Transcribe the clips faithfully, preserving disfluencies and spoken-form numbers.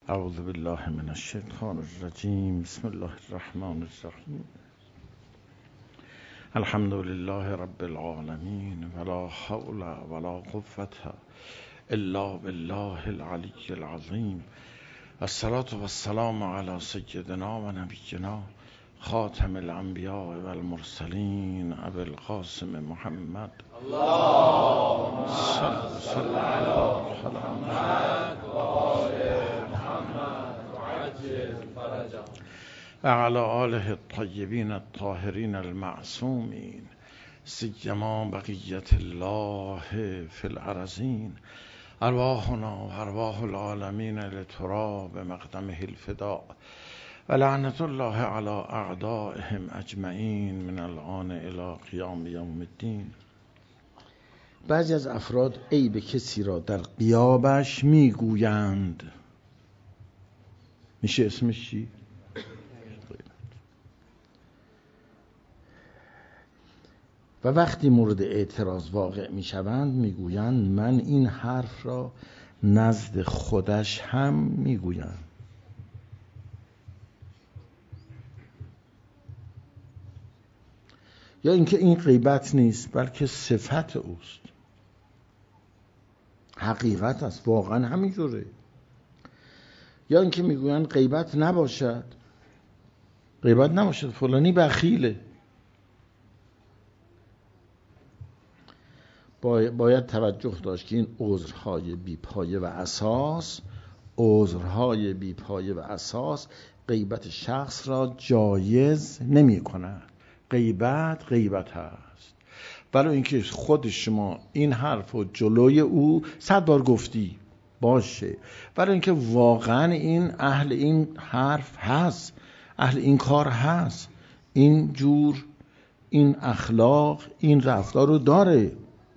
اعوذ بالله من الشیطان الرجیم. بسم الله الرحمن الرحیم. الحمد لله رب العالمین ولا حول ولا قوة الا بالله العلی العظیم. الصلاة والسلام علی سیدنا و نبینا خاتم الانبیاء والمرسلین ابی القاسم محمد اللهم صل علی محمد و آل محمد و عجل فرجهم و علی آله الطیبین الطاهرین المعصومین سیما بقیة الله فی الارضین. ارواحنا و ارواح العالمین لتراب مقدمه الفداء و لعنت الله علی اعدائهم اجمعین من الآن الی قیام یوم الدین. بعضی از افراد عیب کسی را در غیابش میگویند. میشه اسمش چی؟ و وقتی مورد اعتراض واقع میشوند میگویند من این حرف را نزد خودش هم میگویم. یا اینکه این غیبت نیست بلکه صفت اوست، حقیقت است، واقعا همینجوره. یا اینکه میگویند غیبت نباشد، غیبت نباشد، فلانی بخیله. باید توجه داشت که این عذرهای بی‌پایه و اساس عذرهای بی‌پایه و اساس غیبت شخص را جایز نمی کند. غیبت غیبت هست، ولی اینکه خود شما این حرف و جلوی او صد بار گفتی باشه، ولی اینکه واقعا این اهل این حرف هست، اهل این کار هست، این جور این اخلاق این رفتار رو داره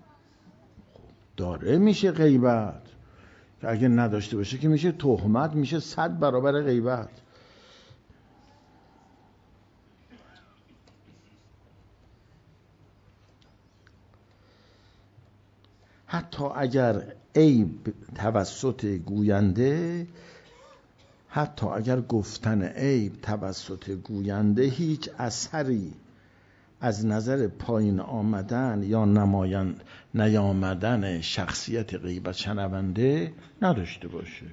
داره میشه غیبت. که اگه نداشته باشه که میشه تهمت، میشه صد برابر غیبت. حتی اگر عیب توسط گوینده حتی اگر گفتن عیب توسط گوینده هیچ اثری از نظر پایین آمدن یا نمایان نیامدن شخصیت غیبت شنونده نداشته باشه.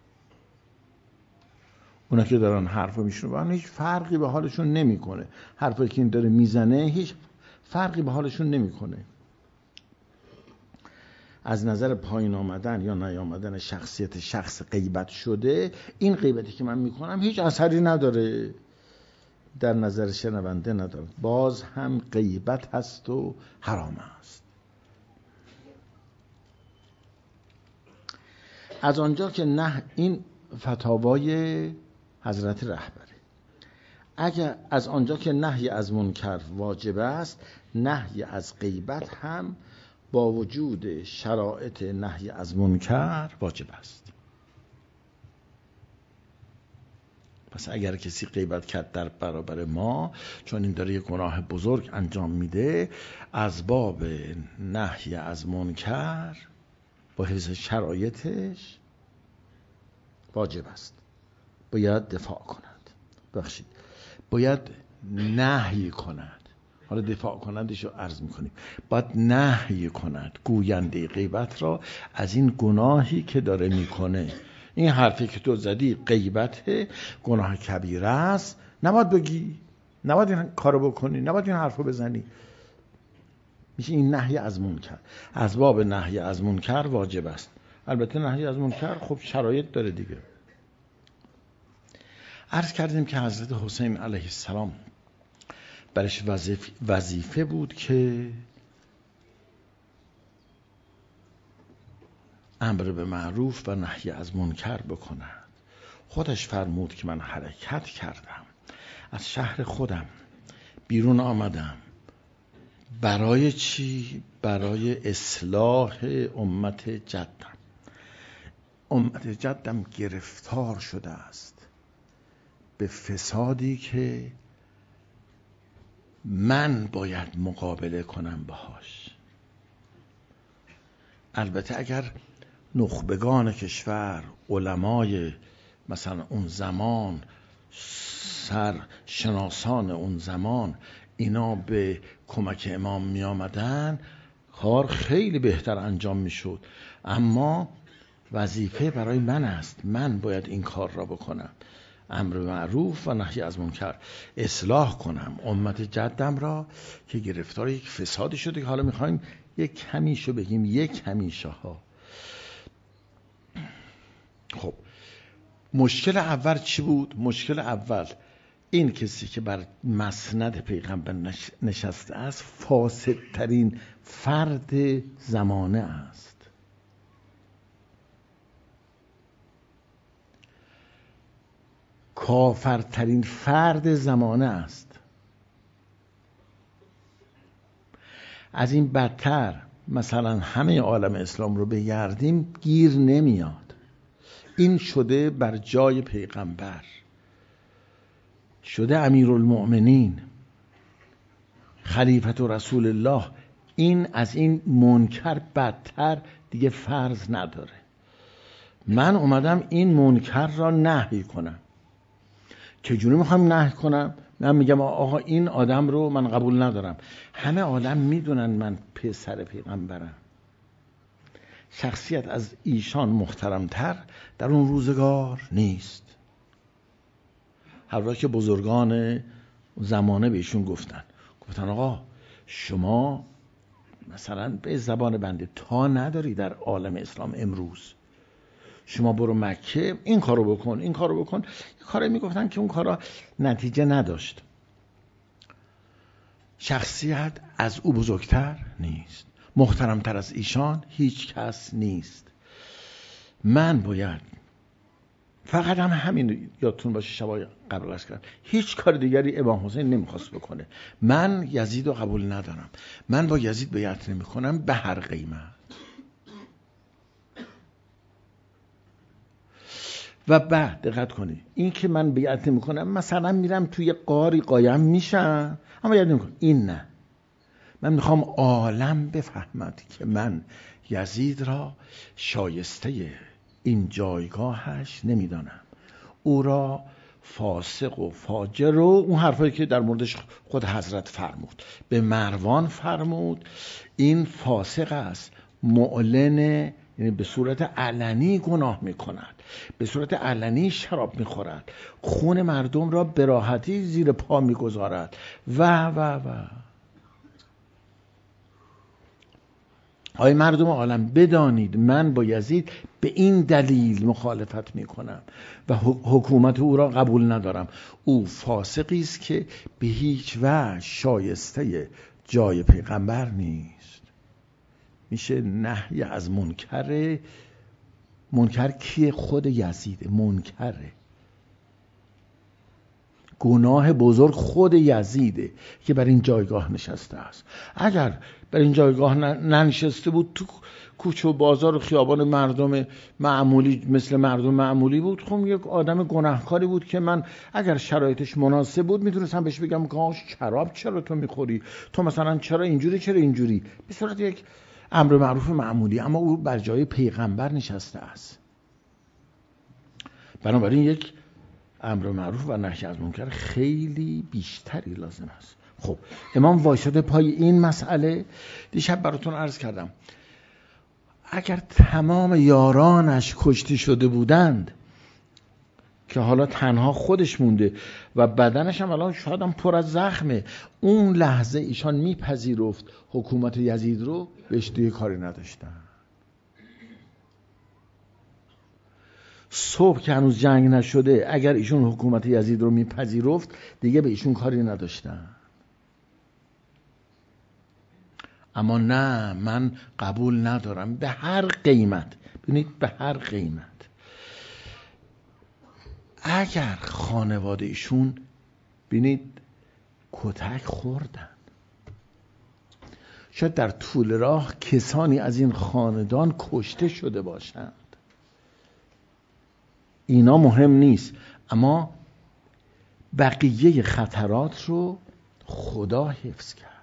اونا که دارن حرفو میشنون هیچ فرقی به حالشون نمیکنه. حرفی که این داره میزنه هیچ فرقی به حالشون نمیکنه. از نظر پایین آمدن یا نیامدن شخصیت شخص غیبت شده، این غیبتی که من میکنم هیچ اثری نداره، در نظر شنونده نداره، باز هم غیبت هست و حرام است. از آنجا که نه، این فتاوای حضرت رهبری، اگر از آنجا که نهی از منکر واجب است، نهی از غیبت هم با وجود شرایط نهی از منکر واجب است. پس اگر کسی غیبت کرد در برابر ما، چون این داره یک گناه بزرگ انجام میده، از باب نهی از منکر با حفظ شرایطش واجب است، باید دفاع کند. بخشید باید نهی کند. حالا دفاع کنندش رو عرض میکنیم. باید نهی کند گوینده غیبت را از این گناهی که داره میکنه. این حرفی که تو زدی غیبته، گناه کبیره است، نباید بگی، نباید این کارو بکنی، نباید این حرفو بزنی. میشه این نهی از منکر. از باب نهی از منکر واجب است. البته نهی از منکر خب شرایط داره دیگه. عرض کردیم که حضرت حسین علیه السلام برش وظیفه بود که امر به معروف و نهی از منکر بکند. خودش فرمود که من حرکت کردم، از شهر خودم بیرون آمدم. برای چی؟ برای اصلاح امت جدم. امت جدم گرفتار شده است به فسادی که من باید مقابله کنم باهاش. البته اگر نخبگان کشور، علمای مثلا اون زمان سرشناسان اون زمان اینا به کمک امام می آمدن، کار خیلی بهتر انجام می شد. اما وظیفه برای من است، من باید این کار را بکنم، امر معروف و نهی از منکر، اصلاح کنم امت جدم را که گرفتار یک فسادی شده که حالا میخوایم یک همیشه بگیم یک همیشه ها. خب مشکل اول چی بود؟ مشکل اول این کسی که بر مسند پیغمبر نشسته است فاسدترین فرد زمانه است. کافرترین فرد زمانه است. از این بدتر مثلا همه عالم اسلام رو بگردیم گیر نمیاد. این شده بر جای پیغمبر، شده امیرالمؤمنین، خلیفت و رسول الله. این از این منکر بدتر دیگه فرض نداره. من اومدم این منکر را نهی کنم. چجوری میخوام نهی کنم؟ من میگم آقا این آدم رو من قبول ندارم. همه آدم میدونن من پسر پیغمبرم. شخصیت از ایشان محترمتر در اون روزگار نیست. هر وقت که بزرگان زمانه بهشون گفتن گفتن آقا شما مثلا به زبان بنده تا نداری در عالم اسلام امروز، شما برو مکه این کارو بکن این کارو بکن. کاری میگفتن که اون کارا نتیجه نداشت. شخصیت از او بزرگتر نیست، محترمتر از ایشان هیچ کس نیست. من باید فقط هم همین یادتون باشه، شبای قبل عرض کردم هیچ کار دیگری امام حسین نمیخواست بکنه. من یزید رو قبول ندارم، من با یزید بیعت نمیکنم به هر قیمت. و بعد دقت کنی این که من بیعت نمیکنم، مثلا میرم توی قاری قایم میشم اما بیعت نمیکنم، این نه. من میخوام عالم بفهمد که من یزید را شایسته این جایگاهش نمیدانم، او را فاسق و فاجر و اون حرفایی که در موردش خود حضرت فرمود. به مروان فرمود این فاسق است، معلن، یعنی به صورت علنی گناه میکند، به صورت علنی شراب میخورد، خون مردم را به راحتی زیر پا میگذارد و و و آی مردم عالم بدانید من با یزید به این دلیل مخالفت میکنم و حکومت او را قبول ندارم. او فاسقی است که به هیچ وجه شایسته جای پیغمبر نیست. میشه نهی از منکر. منکر کیه؟ خود یزیده. منکره، گناه بزرگ خود یزیده که بر این جایگاه نشسته است. اگر بر این جایگاه ننشسته بود، تو کوچه و بازار و خیابان مردم معمولی مثل مردم معمولی بود، خب یک آدم گناهکاری بود که من اگر شرایطش مناسب بود میتونستم بهش بگم که شراب چرا تو میخوری، تو مثلا چرا اینجوری چرا اینجوری، به صورت یک امر معروف معمولی. اما او بر جای پیغمبر نشسته است، بنابراین یک امر معروف و نهی از منکر خیلی بیشتری لازم است. خب امام وایساده پای این مسئله. دیشب براتون عرض کردم اگر تمام یارانش کشته شده بودند که حالا تنها خودش مونده و بدنش هم الان شاید هم پر از زخمه، اون لحظه ایشان میپذیرفت حکومت یزید رو، بهش دیگه کاری نداشتن. صبح که هنوز جنگ نشده اگر ایشون حکومت یزید رو میپذیرفت دیگه به ایشون کاری نداشتن. اما نه، من قبول ندارم به هر قیمت. ببینید به هر قیمت. اگر خانواده ایشون ببینید کتک خوردن، شاید در طول راه کسانی از این خاندان کشته شده باشند، اینا مهم نیست، اما بقیه خطرات رو خدا حفظ کرد.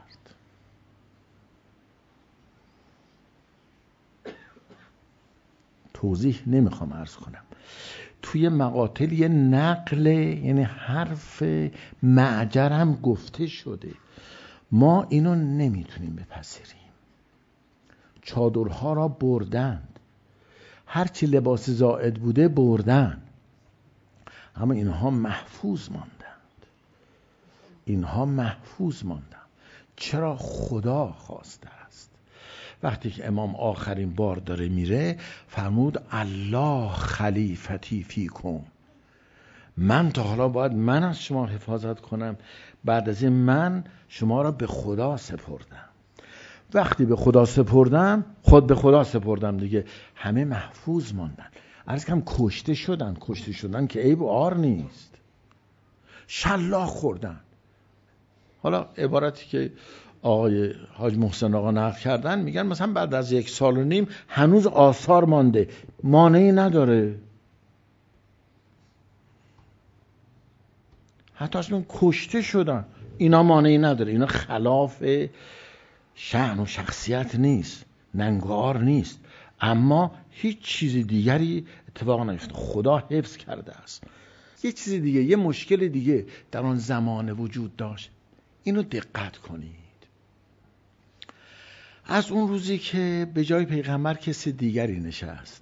توضیح نمیخوام عرض کنم. توی مقاتل یه نقل، یعنی حرف معجر هم گفته شده. ما اینو نمیتونیم بپذیریم. چادرها را بردند، هرچی لباس زائد بوده بردن، اما اینها محفوظ ماندند. اینها محفوظ ماندند. چرا؟ خدا خواسته است. وقتی که امام آخرین بار داره میره فرمود الله خلیفتی فیکم، من تا حالا باید من از شما حفاظت کنم، بعد از این من شما را به خدا سپردم. وقتی به خدا سپردم، خود به خدا سپردم دیگه، همه محفوظ ماندن. عرض کنم کشته شدن، کشته شدن که عیب و عار نیست، شلاق خوردن. حالا عبارتی که آقای حاج محسن آقا نقل کردن میگن مثلا بعد از یک سال و نیم هنوز آثار مانده، مانعی نداره. حتی اصلا کشته شدن، اینا مانعی نداره. اینا خلاف شأن و شخصیت نیست، ننگار نیست، اما هیچ چیز دیگری اتفاق نیفتاد. خدا حفظ کرده است. یه چیز دیگه، یه مشکل دیگه در آن زمان وجود داشت، اینو دقت کنید. از اون روزی که به جای پیغمبر کسی دیگری نشست،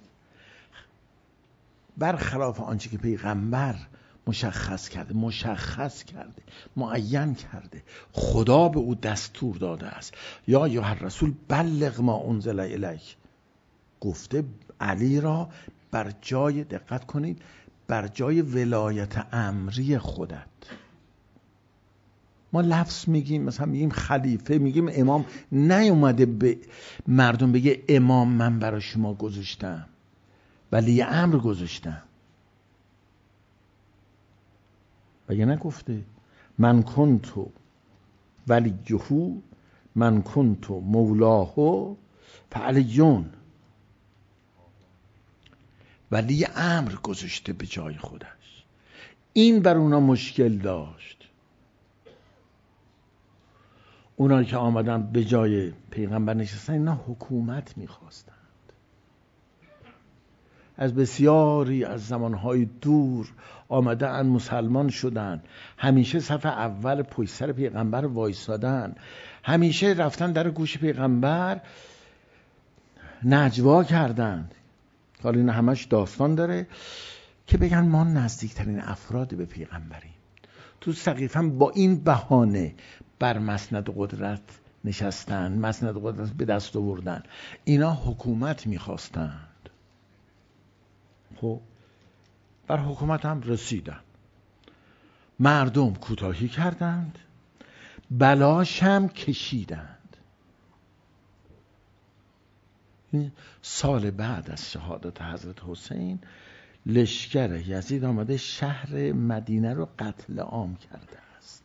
برخلاف آنچه که پیغمبر مشخص کرده مشخص کرده معین کرده، خدا به او دستور داده است یا ایها الرسول بلغ ما انزل الیک، گفته علی را بر جای، دقت کنید، بر جای ولایت امری خودت. ما لفظ میگیم، مثلا میگیم خلیفه، میگیم امام، نیومده به مردم بگه امام من برای شما گذاشتم، ولی امر گذاشتم. بگه نگفته من کنتو ولیهو من کنتو مولاهو فعلیون، ولی امر گذاشته به جای خودش. این بر اونا مشکل داشت. اونایی که آمدن به جای پیغمبر نشستن، اینا حکومت میخواستند. از بسیاری از زمانهای دور آمدن مسلمان شدن، همیشه صف اول پشت سر پیغمبر وایسادن، همیشه رفتن در گوش پیغمبر نجوا کردند. حالا این همش داستان داره که بگن ما نزدیکترین افراد به پیغمبریم. تو سقیفه با این بهانه بر مسند قدرت نشستن، مسند قدرت به دست آوردن. اینا حکومت میخواستند. خب بر حکومت هم رسیدن. مردم کوتاهی کردند، بلاش هم کشیدند. سال بعد از شهادت حضرت حسین لشکر یزید آمده شهر مدینه رو قتل عام کرده است.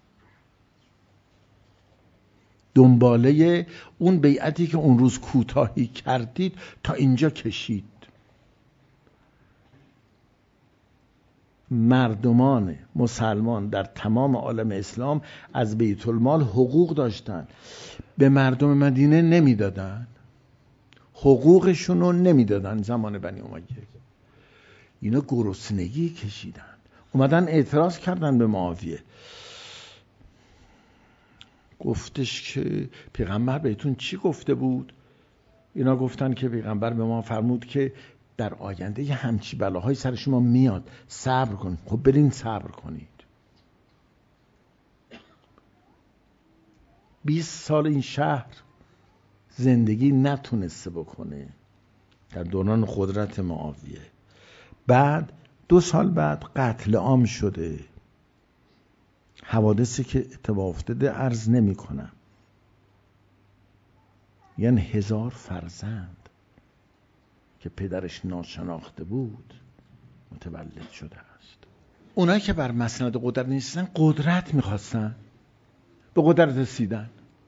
دنباله اون بیعتی که اون روز کوتاهی کردید تا اینجا کشید. مردمان مسلمان در تمام عالم اسلام از بیت المال حقوق داشتن، به مردم مدینه نمیدادن، حقوقشون رو نمیدادن. زمان بنی امیه اینا گرسنگی کشیدن، اومدن اعتراض کردن به معاویه. گفتش که پیغمبر بهتون چی گفته بود؟ اینا گفتن که پیغمبر به ما فرمود که در آینده یه همچی بلاهای سر شما میاد، صبر کن. خب برین صبر کنید. بیست سال این شهر زندگی نتونسته بکنه در دوران قدرت معاویه. بعد دو سال بعد قتل عام شده. حوادثی که اتفاق افتاده عرض نمی کنم. یعنی هزار فرزند که پدرش ناشناخته بود متولد شده است. اونایی که بر مسند قدرت نیستن قدرت میخواستن، به قدرت رسیدن.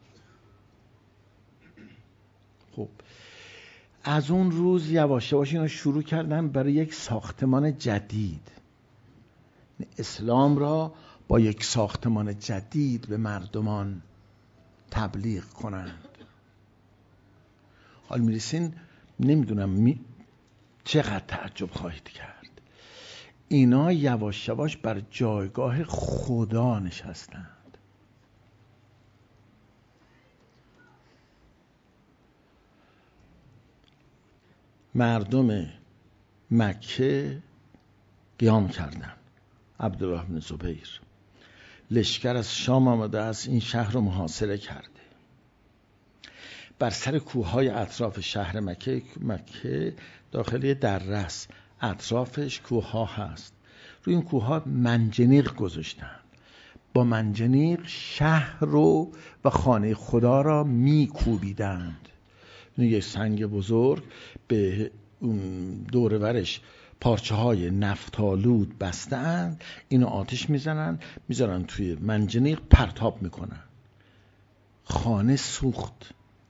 خب از اون روز یواش یواش اینا شروع کردن برای یک ساختمان جدید، اسلام را با یک ساختمان جدید به مردمان تبلیغ کنند. حال میرسین نمیدونم می... چقدر تعجب خواهید کرد. اینا یواش یواش بر جایگاه خدا نشستند. مردم مکه قیام کردند. عبدالله بن زبیر لشکر از شام آمده است، این شهر رو محاصره کرده. بر سر کوههای اطراف شهر مکه، مکه داخلی دره است، اطرافش کوهها هست. روی این کوهها منجنیق گذاشتن، با منجنیق شهر رو و خانه خدا را میکوبیدند. یک سنگ بزرگ به دور ورش پارچه های نفتالود بستند، اینو آتش میزنن، میذارن توی منجنیق پرتاب میکنن. خانه سوخت.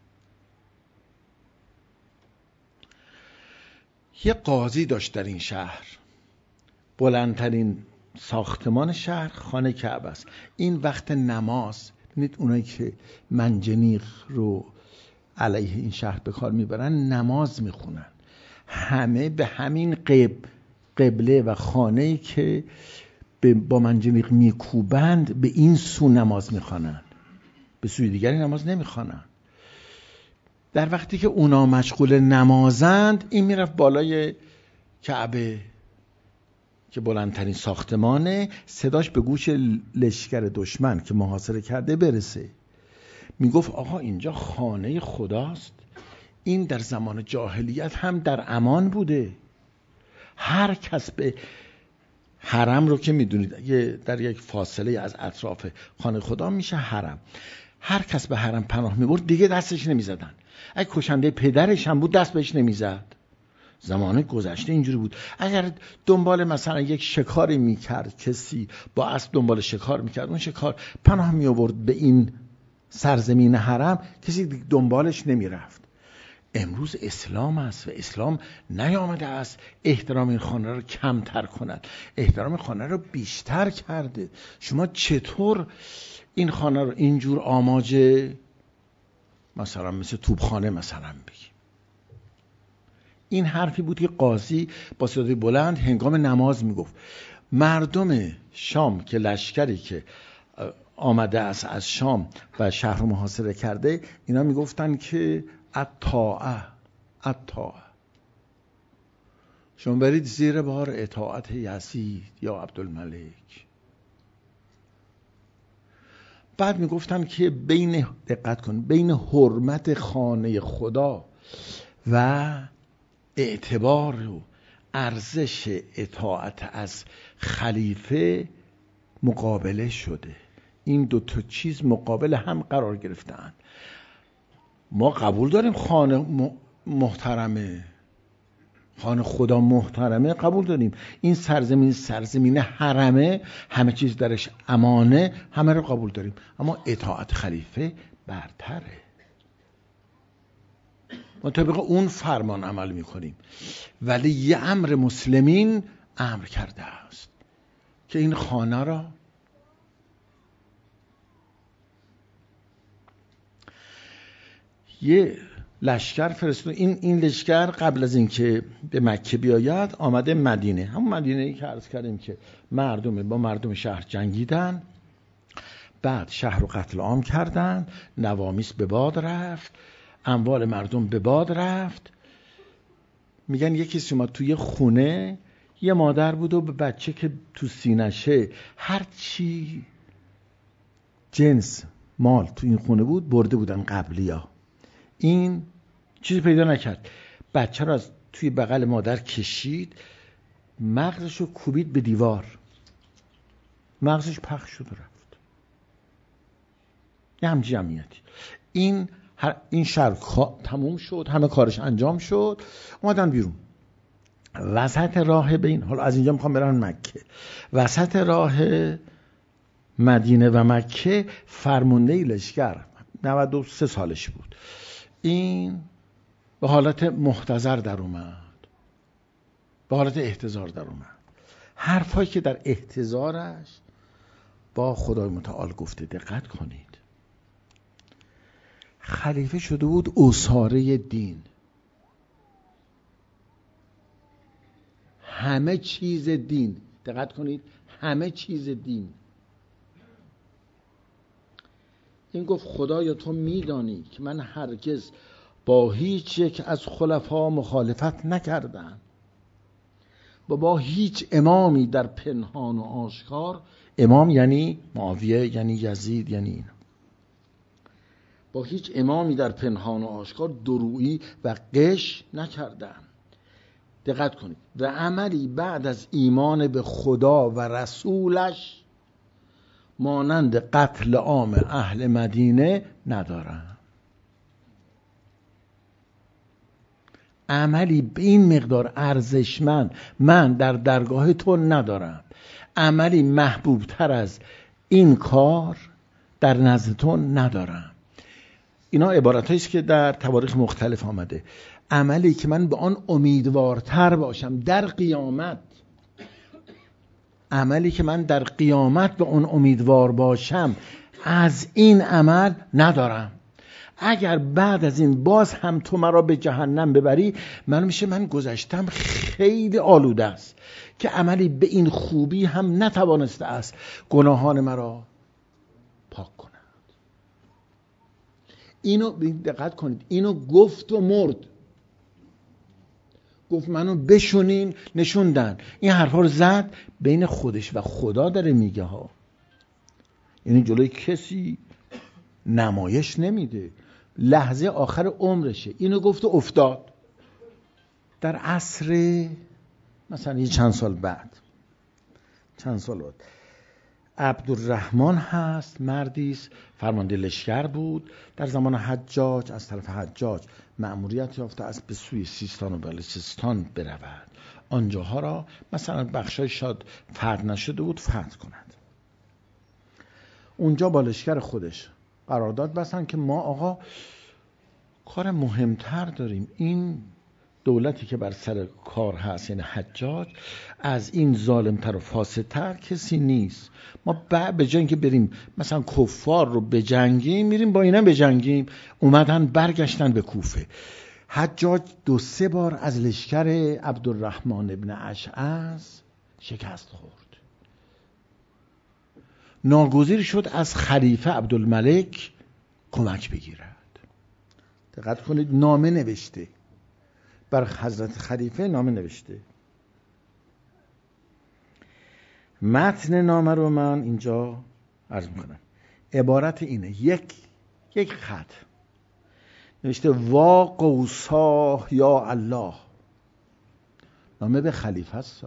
یه قاضی داشت در این شهر، بلندترین ساختمان شهر خانه کعبه است. این وقت نماز، ببینید اونایی که منجنیق رو علیه این شهر به کار میبرن نماز میخونن، همه به همین قبل قبله و خانه‌ای که با منجنیق میکوبند به این سو نماز میخوانن، به سوی دیگری نماز نمیخوانن. در وقتی که اونا مشغول نمازند، این میرفت بالای کعبه که بلندترین ساختمانه، صداش به گوش لشکر دشمن که محاصره کرده برسه. میگفت آقا اینجا خانه خداست. این در زمان جاهلیت هم در امان بوده. هر کس به حرم رو که میدونید در یک فاصله از اطراف خانه خدا میشه حرم، هر کس به حرم پناه میبرد دیگه دستش نمیزدن. اگه کشنده پدرش هم بود دست بهش نمیزد. زمان گذشته اینجوری بود. اگر دنبال مثلا یک شکاری میکرد، کسی با اسب دنبال شکار میکرد، اون شکار پناه میآورد به این سرزمین حرم، کسی دنبالش نمیرفت. امروز اسلام است و اسلام نیامده است احترام این خانه رو کمتر کند، احترام خانه رو بیشتر کرده. شما چطور این خانه رو اینجور آماجه مثلا مثل توپخانه مثلا بگی؟ این حرفی بود که قاضی با صدای بلند هنگام نماز میگفت. مردم شام که لشکری که آمده است از شام و شهر رو محاصره کرده، اینا میگفتن که الطاعه الطاعه، شما برید زیر بار اطاعت یزید یا عبدالملک. بعد میگفتن که بین، دقت کن، بین حرمت خانه خدا و اعتبار و ارزش اطاعت از خلیفه مقابله شده. این دو تا چیز مقابل هم قرار گرفتن. ما قبول داریم خانه محترمه، خانه خدا محترمه، قبول داریم. این سرزمین سرزمین حرمه، همه چیز درش امانه، همه رو قبول داریم. اما اطاعت خلیفه برتره. ما طبق اون فرمان عمل میکنیم. ولی یه امر مسلمین امر کرده است که این خانه را یه لشکر فرستاد. این این لشکر قبل از اینکه به مکه بیاید آمده مدینه، همون مدینه‌ای که عرض کردیم که مردم با مردم شهر جنگیدن، بعد شهر رو قتل عام کردن، نوامیس به باد رفت، اموال مردم به باد رفت. میگن یکی اومد توی خونه، یه مادر بود و به بچه که تو سینشه هر چی جنس مال تو این خونه بود برده بودن قبلیا. این چیزی پیدا نکرد، بچه رو از توی بغل مادر کشید، مغزش رو کوبید به دیوار، مغزش پخش شد و رفت. یه همچین جمعیتی. این هر این شهر تموم شد، همه کارش انجام شد، اومدن بیرون. وسط راه بین، حالا از اینجا میخوام برن مکه، وسط راه مدینه و مکه فرمانده لشکر نود و سه سالش بود، این به حالت محتضر در اومد، به حالت احتضار در اومد. حرفایی که در احتضارش با خدای متعال گفته، دقت کنید. خلیفه شده بود اساره دین، همه چیز دین، دقت کنید، همه چیز دین. این گفت خدایا تو میدانی که من هرگز با هیچ یک از خلفا مخالفت نکردم و با هیچ امامی در پنهان و آشکار، امام یعنی معاویه، یعنی یزید، یعنی این، با هیچ امامی در پنهان و آشکار درویی و غش نکردم. دقت کنید، و عملی بعد از ایمان به خدا و رسولش مانند قتل عام اهل مدینه ندارم. عملی به این مقدار ارزشمند من در درگاه تو ندارم، عملی محبوب تر از این کار در نزد تو ندارم. اینا عبارتایی است که در تواریخ مختلف آمده. عملی که من به آن امیدوارتر باشم در قیامت، عملی که من در قیامت به اون امیدوار باشم، از این عمل ندارم. اگر بعد از این باز هم تو مرا به جهنم ببری، من میشه من گذشتم خیلی آلوده است که عملی به این خوبی هم نتوانسته است گناهان مرا پاک کند. اینو دقت کنید، اینو گفت و مرد. گفت منو بشونین، نشوندن. این حرفا رو زد، بین خودش و خدا داره میگه ها، یعنی جلوی کسی نمایش نمیده، لحظه آخر عمرشه. اینو گفت و افتاد. در عصر مثلا یه چند سال بعد چند سال بعد عبدالرحمن هست، مردیست، فرمانده لشکر بود در زمان حجاج. از طرف حجاج مأموریت یافته است به سوی سیستان و بلوچستان برود، آنجاها را مثلا بخشای شاد فتح نشده بود فتح کند. اونجا با لشکر خودش قرارداد بستن که ما آقا کار مهمتر داریم، این دولتی که بر سر کار هست یعنی حجاج، از این ظالمتر و فاسدتر کسی نیست. ما به جای اینکه بریم مثلا کفار رو بجنگیم، میریم با اینا بجنگیم. اومدن برگشتن به کوفه. حجاج دو سه بار از لشکر عبدالرحمن ابن اشعث شکست خورد. ناگزیر شد از خلیفه عبدالملک کمک بگیرد. دقت کنید، نامه نوشته بر حضرت خلیفه، نامه نوشته. متن نامه رو من اینجا عرض میکنم. عبارت اینه، یک یک خط نوشته وا قوسا یا الله. نامه به خلیفه است.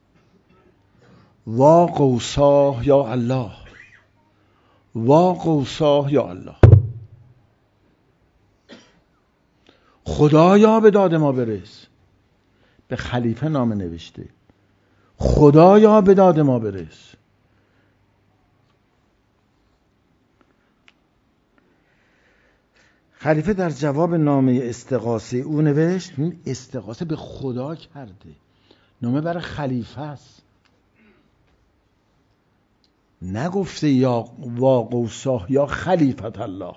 وا قوسا یا الله، وا قوسا یا الله. خدایا به داد ما برس. به خلیفه نامه نوشته، خدایا به داد ما برس. خلیفه در جواب نامه استغاثه او نوشت، این استغاثه به خدا کرده، نامه برای خلیفه است، نگفته یا وا قوسا یا خلیفت الله.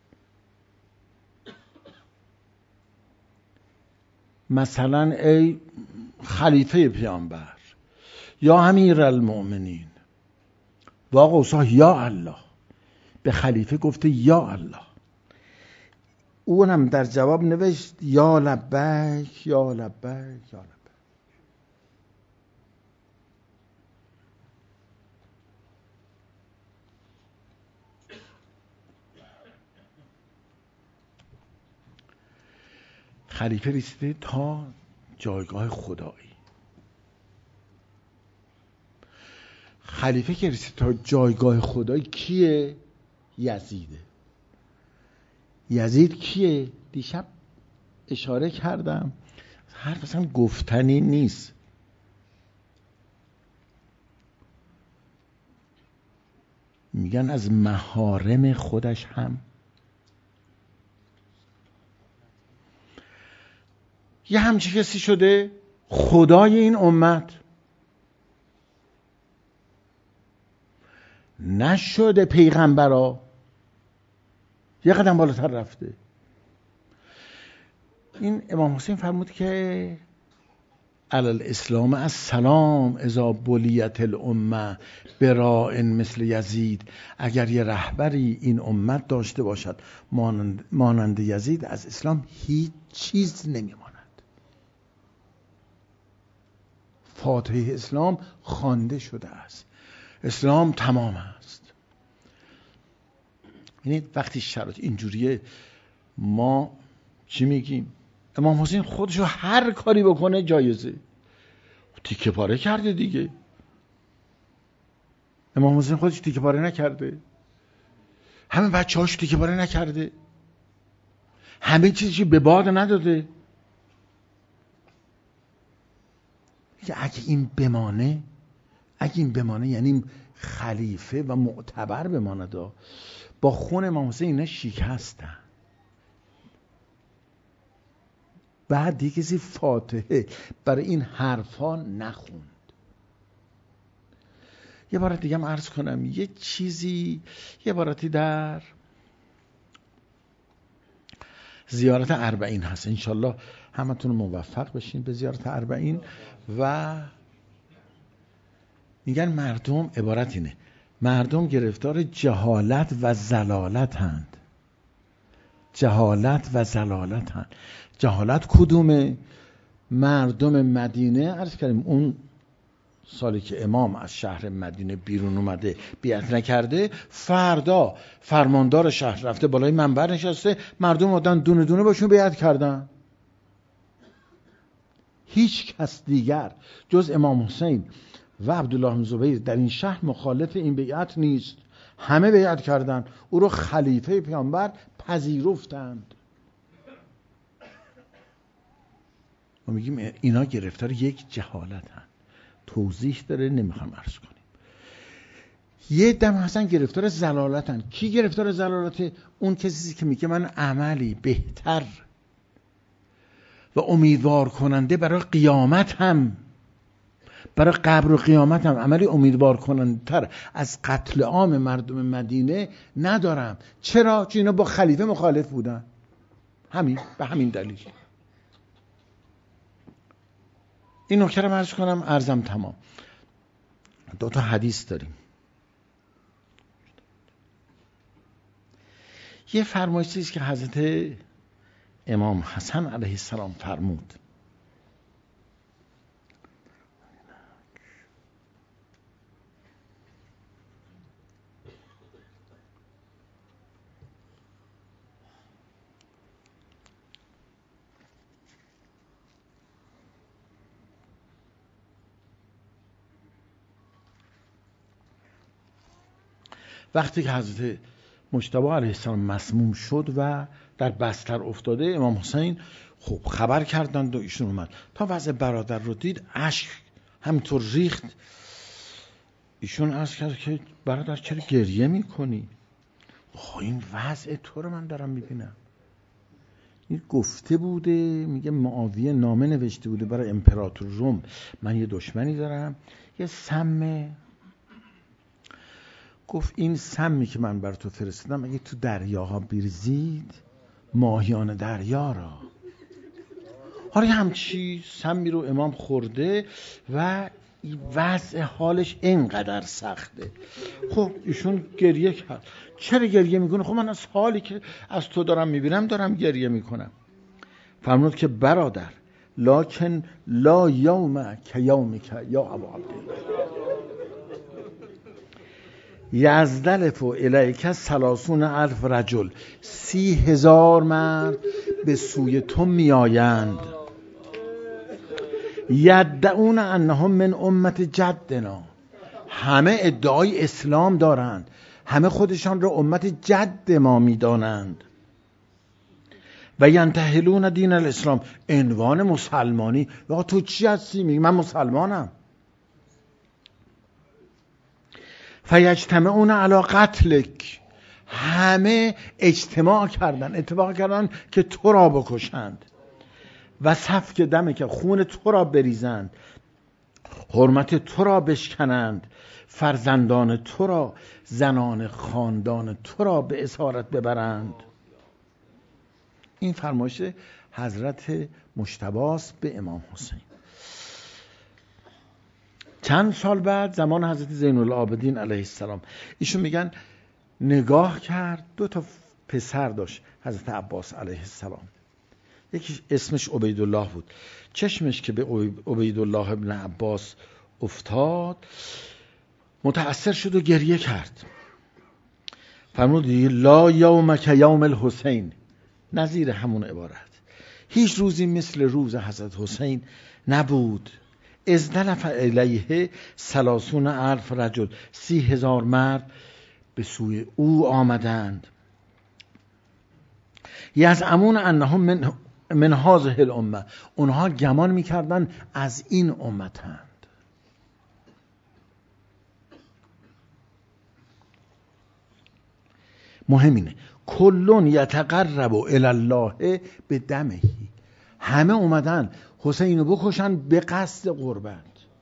مثلا ای خلیفه پیامبر یا امیر المؤمنین، وا قوسا یا الله. به خلیفه گفته یا الله. اونم در جواب نوشت یا لبیک یا لبیک یا لبیک. خلیفه رسیده تا جایگاه خدایی. خلیفه که رسیده تا جایگاه خدایی کیه؟ یزیده. یزید کیه؟ دیشب اشاره کردم، حرف اصلا گفتنی نیست. میگن از محارم خودش هم یه همچی کسی شده خدای این امت، نشده پیغمبرا، یه قدم بالاتر رفته. این امام حسین فرمود که علی الاسلام السلام اذا بلیت الامه براء مثل یزید. اگر یه رهبری این امت داشته باشد مانند, مانند یزید، از اسلام هیچ چیز نمیماند. فاتحه اسلام خوانده شده است، اسلام تمام است. یعنی وقتی شرایط اینجوریه ما چی میگیم؟ امام حسین خودشو هر کاری بکنه جایزه. تیکه پاره کرده دیگه. امام حسین خودش تیکه پاره نکرده؟ همه بچه هاش تیکه پاره نکرده؟ همه چیزی به باد نداده؟ اگه این بمانه، اگه این بمانه یعنی خلیفه و معتبر بمانه، دا با خون امام حسین اینا شکستن. بعد دیگه کسی فاتحه برای این حرفا نخوند. یه بار دیگه هم عرض کنم یه چیزی، یه بارتی در زیارت اربعین هست، انشالله همتون موفق بشین به زیارت اربعین. و میگن مردم، عبارت اینه، مردم گرفتار جهالت و ضلالت هند. جهالت و ضلالت هند. جهالت کدومه؟ مردم مدینه، عرض کردیم اون سالی که امام از شهر مدینه بیرون اومده بیعت نکرده، فردا فرماندار شهر رفته بالای منبر نشسته، مردم اومدن دونه دونه باشون بیعت کردن. هیچ کس دیگر جز امام حسین و عبدالله بن زبیر در این شهر مخالف این بیعت نیست. همه بیعت کردن، او رو خلیفه پیامبر پذیرفتند. ما میگیم اینا گرفتار یک جهالت هست. توضیح داره، نمیخوام عرض کنیم. یه دم هستن گرفتار ضلالتن. کی گرفتار ضلالته؟ اون کسی که میگه من عملی بهتر و امیدوار کننده برای قیامت هم، برای قبر و قیامت هم عملی امیدوار کننده تر از قتل عام مردم مدینه ندارم. چرا؟ چون اینا با خلیفه مخالف بودن. همین، به همین دلیل. این نکته رو عرض کنم، عرضم تمام. دو تا حدیث داریم. یه فرمایشی است که حضرت امام حسن علیه السلام فرمود. وقتی که حضرت مجتبی علیه السلام مسموم شد و در بستر افتاده، امام حسین خب خبر کردند و ایشون اومد. تا وضع برادر رو دید اشک همینطور ریخت. ایشون عرض کرد که برادر چرا گریه میکنی؟ خب این وضع تو رو من دارم میبینم. این گفته بوده، میگه معاویه نامه نوشته بوده برای امپراتور روم، من یه دشمنی دارم، یه سم، گفت این سمی که من بر تو فرستادم اگه تو دریاها بریزید ماهیان دریا را. حالا همچی سمی رو امام خورده و وضع حالش اینقدر سخته. خب ایشون گریه کرد. چرا گریه میکنه؟ خب من از حالی که از تو دارم میبینم دارم گریه میکنم. فرمود که برادر لکن لا یوم که یومک یا ابا عبدالله یزدلف و الیک سلاسون الف رجل، سی هزار مرد به سوی تو میآیند، یدعون انهم من امت جدنا، همه ادعای اسلام دارند، همه خودشان را امت جد ما میدانند، و ینتهلون دین الاسلام، عنوان مسلمانی. یا تو چی هستی؟ میگی من مسلمانم. فیجتمعون علی قتلک، همه اجتماع کردن، اتفاق کردن که تو را بکشند، و سفک دمه که خون تو را بریزند، حرمت تو را بشکنند، فرزندان تو را، زنان خاندان تو را به اسارت ببرند. این فرمایش حضرت مجتبی است به امام حسین. چند سال بعد زمان حضرت زین العابدین علیه السلام ایشون میگن نگاه کرد، دو تا پسر داشت حضرت عباس علیه السلام، یکی اسمش عبیدالله بود، چشمش که به عبیدالله ابن عباس افتاد متأثر شد و گریه کرد. فرمود لا یومک یوم الحسین، نظیر همون عبارت، هیچ روزی مثل روز حضرت حسین نبود. ازدلف الیه سلاسون الف رجل، سی هزار مرد به سوی او آمدند. یزعمون انهم من من هذه الامه، اونها گمان میکردن از این امتند. مهم اینه کلون یتقرب الی الله به دمه، همه اومدن حسین رو بکشن به قصد قربت.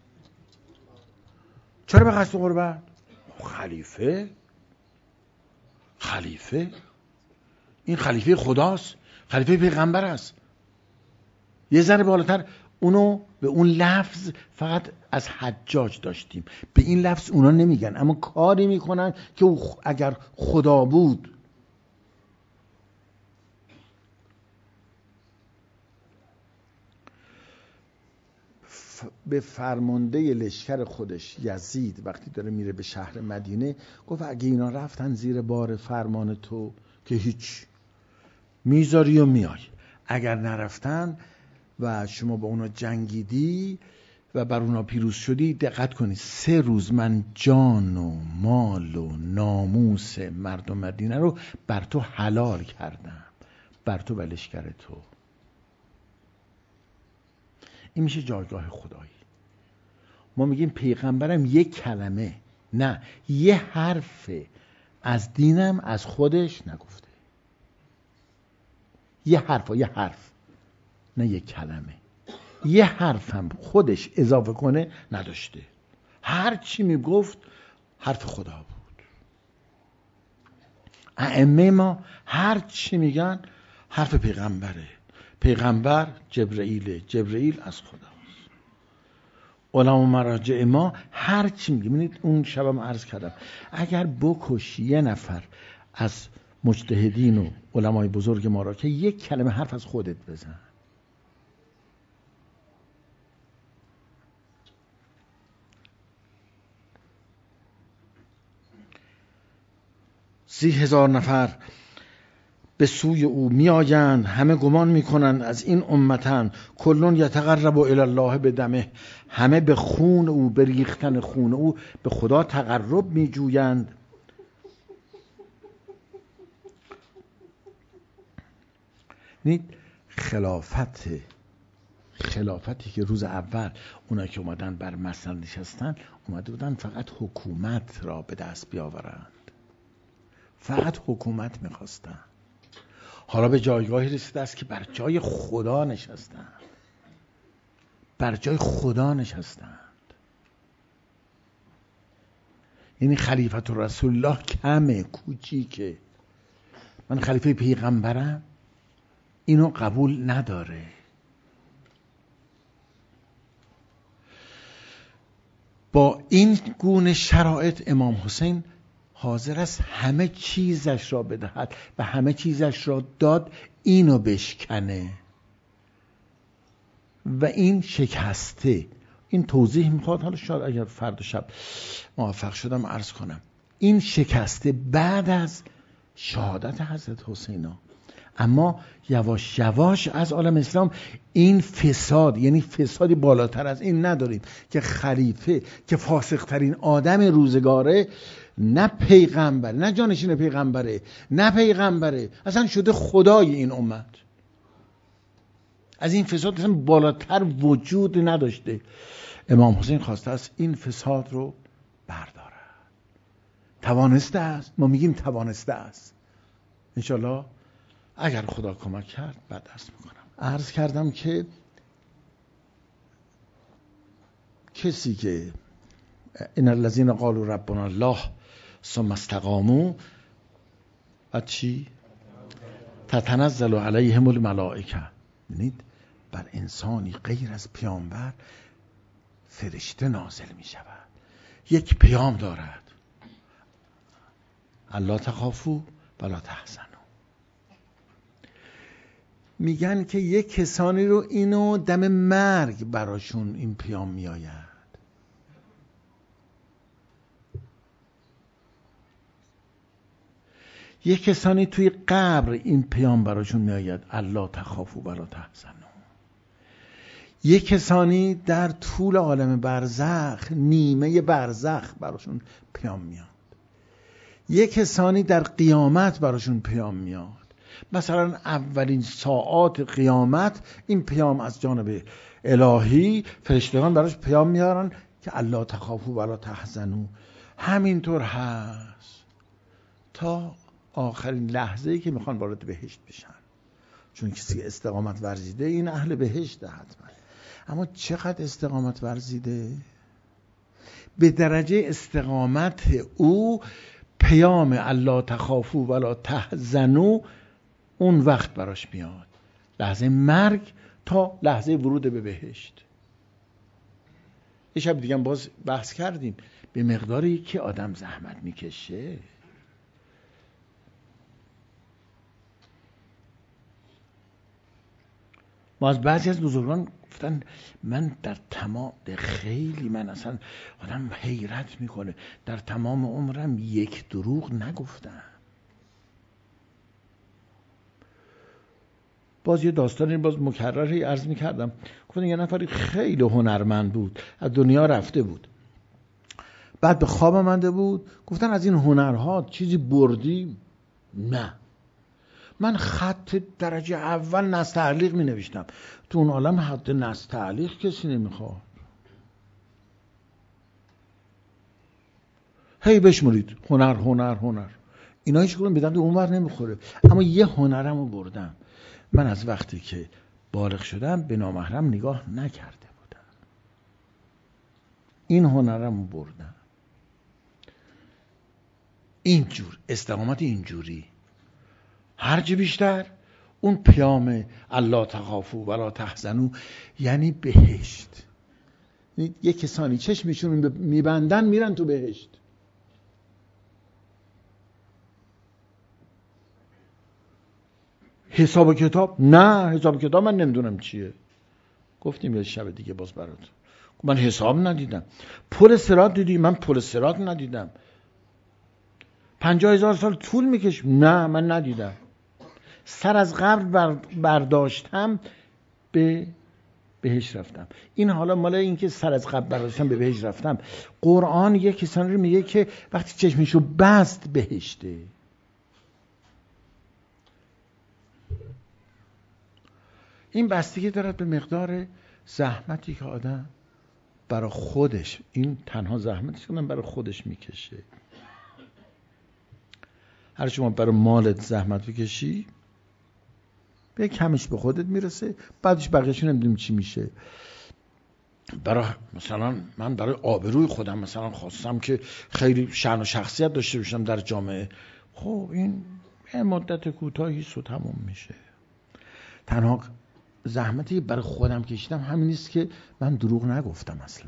چرا به قصد قربت؟ خلیفه خلیفه این خلیفه خداست، خلیفه پیغمبر است. یه ذره بالاتر اونو به اون لفظ فقط از حجاج داشتیم، به این لفظ اونا نمیگن، اما کاری میکنن که او اگر خدا بود. به فرمانده لشکر خودش یزید وقتی داره میره به شهر مدینه گفت اگه اینا رفتن زیر بار فرمان تو که هیچ، میذاری و میای، اگر نرفتن و شما با اونا جنگیدی و بر اونا پیروز شدی، دقت کنید سه روز من جان و مال و ناموس مردم مدینه رو بر تو حلال کردم، بر تو و لشکر تو. این میشه جایگاه خدایی. ما میگیم پیغمبرم یک کلمه نه یه حرف از دینم از خودش نگفته، یه حرف یه حرف نه یک کلمه، یه حرف هم خودش اضافه کنه نداشته. هر چی میگفت حرف خدا بود. ائمه ما هر چی میگن حرف پیغمبره، پیغمبر جبرئیل، جبرئیل از خداست. علما مراجع ما هر چی میگه، ببینید اون شبم عرض کردم اگر بکشی یه نفر از مجتهدین و علمای بزرگ ما را که یک کلمه حرف از خودت بزن، سی هزار نفر به سوی او می آیند، همه گمان می کنند از این امتن، کلون یتقرب الی الله به دمه، همه به خون او، به ریختن خون او به خدا تقرب می جویند. نید خلافت خلافتی که روز اول اونا که اومدن بر مسند نشستن اومده بودن فقط حکومت را به دست بیاورند، فقط حکومت میخواستن. حالا به جایگاهی رسیده است که بر جای خدا نشستند، بر جای خدا نشستند. یعنی خلیفت رسول الله کمه، کوچیکه. من خلیفه پیغمبرم، اینو قبول نداره. با این گونه شرایط امام حسین حاضر است همه چیزش را بدهد و همه چیزش را داد، اینو بشکنه و این شکسته. این توضیح میخواد، حالا شاید اگر فردا شب موفق شدم عرض کنم. این شکسته بعد از شهادت حضرت حسین، اما یواش یواش از عالم اسلام این فساد، یعنی فسادی بالاتر از این نداریم که خلیفه که فاسق ترین آدم روزگاره، نه پیغمبر، نه جانشین پیغمبره، نه پیغمبره، اصلا شده خدای این امت. از این فساد اصلا بالاتر وجود نداشته. امام حسین خواسته است این فساد رو برداره. توانسته است، ما میگیم توانسته است. انشالله اگر خدا کمک کرد بعد درس میکنم. عرض کردم که کسی که ان الذين قالوا ربنا الله ثم استقاموا و چی؟ تتنزل علیهم الملائکه. یعنی بر انسانی غیر از پیامبر فرشته نازل می شود، یک پیام دارد: الا تخافوا ولا تحزنوا. میگن که یک کسانی رو اینو دم مرگ براشون این پیام میآید. یک کسانی توی قبر این پیام براشون میآید: الا تخافوا ولا تحزنوا. یک کسانی در طول عالم برزخ، نیمه برزخ براشون پیام میاد. یک کسانی در قیامت براشون پیام میاد. مثلا اولین ساعات قیامت این پیام از جانب الهی، فرشتگان براش پیام میارن که الا تخافوا ولا تحزنوا. همینطور هست تا آخرین لحظه‌ای که میخوان وارد بهشت بشن، چون کسی استقامت ورزیده این اهل بهشت حتما. اما چقدر استقامت ورزیده؟ به درجه استقامت او پیام الا تخافوا ولا تحزنوا اون وقت براش میاد، لحظه مرگ تا لحظه ورود به بهشت. یه شب دیگه باز بحث کردیم به مقداری که آدم زحمت میکشه. ما از بعضی از بزرگان گفتن من در تمام خیلی من اصلا آدم حیرت میکنه در تمام عمرم یک دروغ نگفتم. باز یه داستانی باز مکرری عرض میکردم، گفتن یه نفری خیلی هنرمند بود، از دنیا رفته بود، بعد به خواب آمده بود، گفتن از این هنرها چیزی بردی؟ نه، من خط درجه اول نستعلیق می نوشتم. تو اون عالم حتی نستعلیق کسی نمیخواد. هی بشمرید هنر هنر هنر، اینا هیچ کدوم به درد اونور نمیخوره. اما یه هنرمو بردم، من از وقتی که بالغ شدم به نامحرم نگاه نکرده بودم، این هنرمو بردم. اینجور استقامت اینجوری هرچی بیشتر اون پیام الا تخافوا ولا تحزنوا یعنی بهشت. یه کسانی چشمشون میبندن میرن تو بهشت. حساب و کتاب؟ نه، حساب و کتاب من نمیدونم چیه. گفتیم یه شب دیگه باز برات، من حساب ندیدم. پل صراط دیدی؟ من پل صراط ندیدم. پنجاه هزار سال طول میکش؟ نه من ندیدم. سر از قبر برداشتم به بهشت رفتم. این حالا مال این که سر از قبر برداشتم به بهشت رفتم، قرآن یک کسانی رو میگه که وقتی چشمشو بست بهشته. این بستگی دارد به مقدار زحمتی که آدم برای خودش، این تنها زحمتی که آدم برای خودش میکشه. هر شما برای مالت زحمت بکشی به کمش به خودت میرسه، بعدش بقیه‌شو نمیدونیم چی میشه. برای مثلا من برای آبروی خودم مثلا خواستم که خیلی شأن و شخصیت داشته باشم در جامعه، خب این یه مدت کوتاهی سو تموم میشه. تنها زحمتی برای خودم کشیدم همین نیست که من دروغ نگفتم. اصلا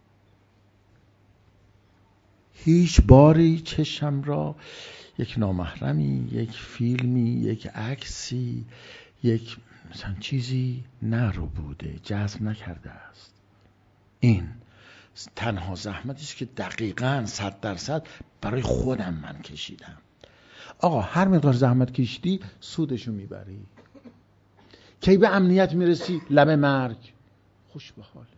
هیچ باری چشم را یک نامحرمی، یک فیلمی، یک عکسی، یک مثلا چیزی نرو بوده، جذب نکرده است. این تنها زحمتی است که دقیقاً صد درصد برای خودم من کشیدم. آقا هر مقدار زحمت کشیدی سودشو میبری. کی به امنیت میرسی؟ لب مرگ. خوش به حالت.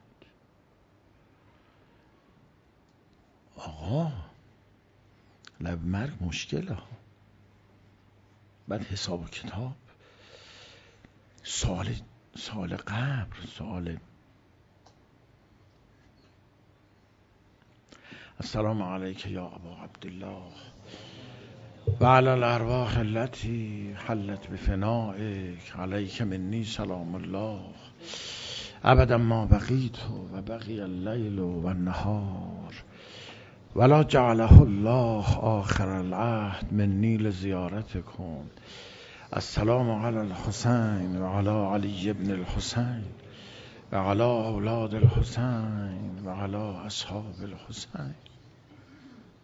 آقا لب مرگ مشکله ها، بعد حساب و کتاب، سوال سوال قبر، سوال. السلام علیک یا ابا عبدالله و علی الارواح التي حلت بفنائک، علیک منی سلام الله ابدا ما بقیت و بقی اللیل و النهار ولا جعله الله آخر العهد منی لزیارتکم. السلام علی الحسین و علی علی ابن الحسین و علی اولاد الحسین و علی اصحاب الحسین.